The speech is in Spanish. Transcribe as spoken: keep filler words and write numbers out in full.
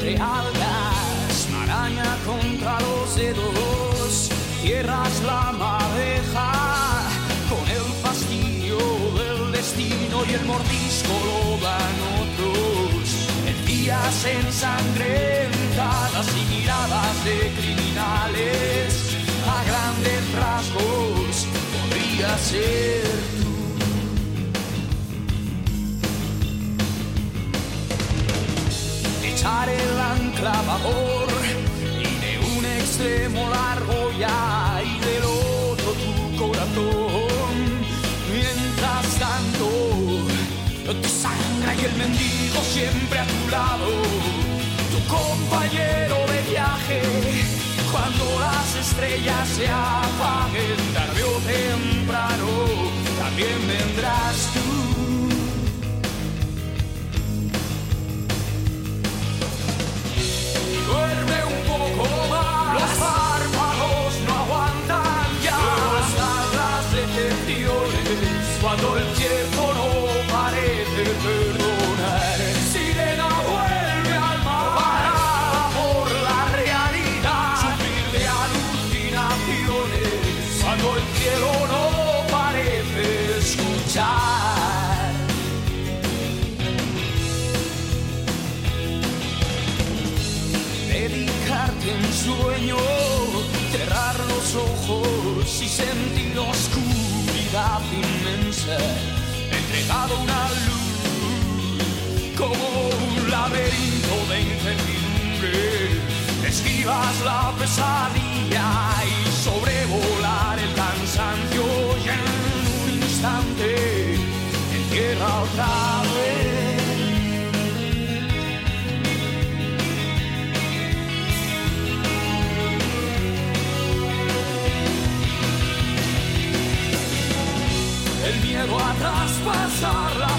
entre algas, maraña contra los dedos, tierras la madeja, con el fastidio del destino y el mordisco lo dan otros. El día se ensangrenta las miradas de criminales, a grandes rasgos podría ser tú. Echar el ancla a babor y de un extremo la argolla y del otro tu corazón. Mientras tanto, tu sangre y el mendigo siempre a tu lado, tu compañero de viaje. Cuando las estrellas se apaguen, tarde o temprano, también vendrás tú. Duerme un poco más, los párpados no aguantan ya. Luego están las decepciones, cuando el tiempo no parece perdonar. Sirena vuelve al mar, parada por la realidad. Sufrir de alucinaciones, cuando el cielo no parece escuchar. Dedicarte en sueño, cerrar los ojos y sentir oscuridad inmensa, entregado a una luz como un laberinto de incertidumbre. Esquivas la pesadilla y sobrevolar el cansancio y en un instante entierra otra vez. El miedo a traspasar la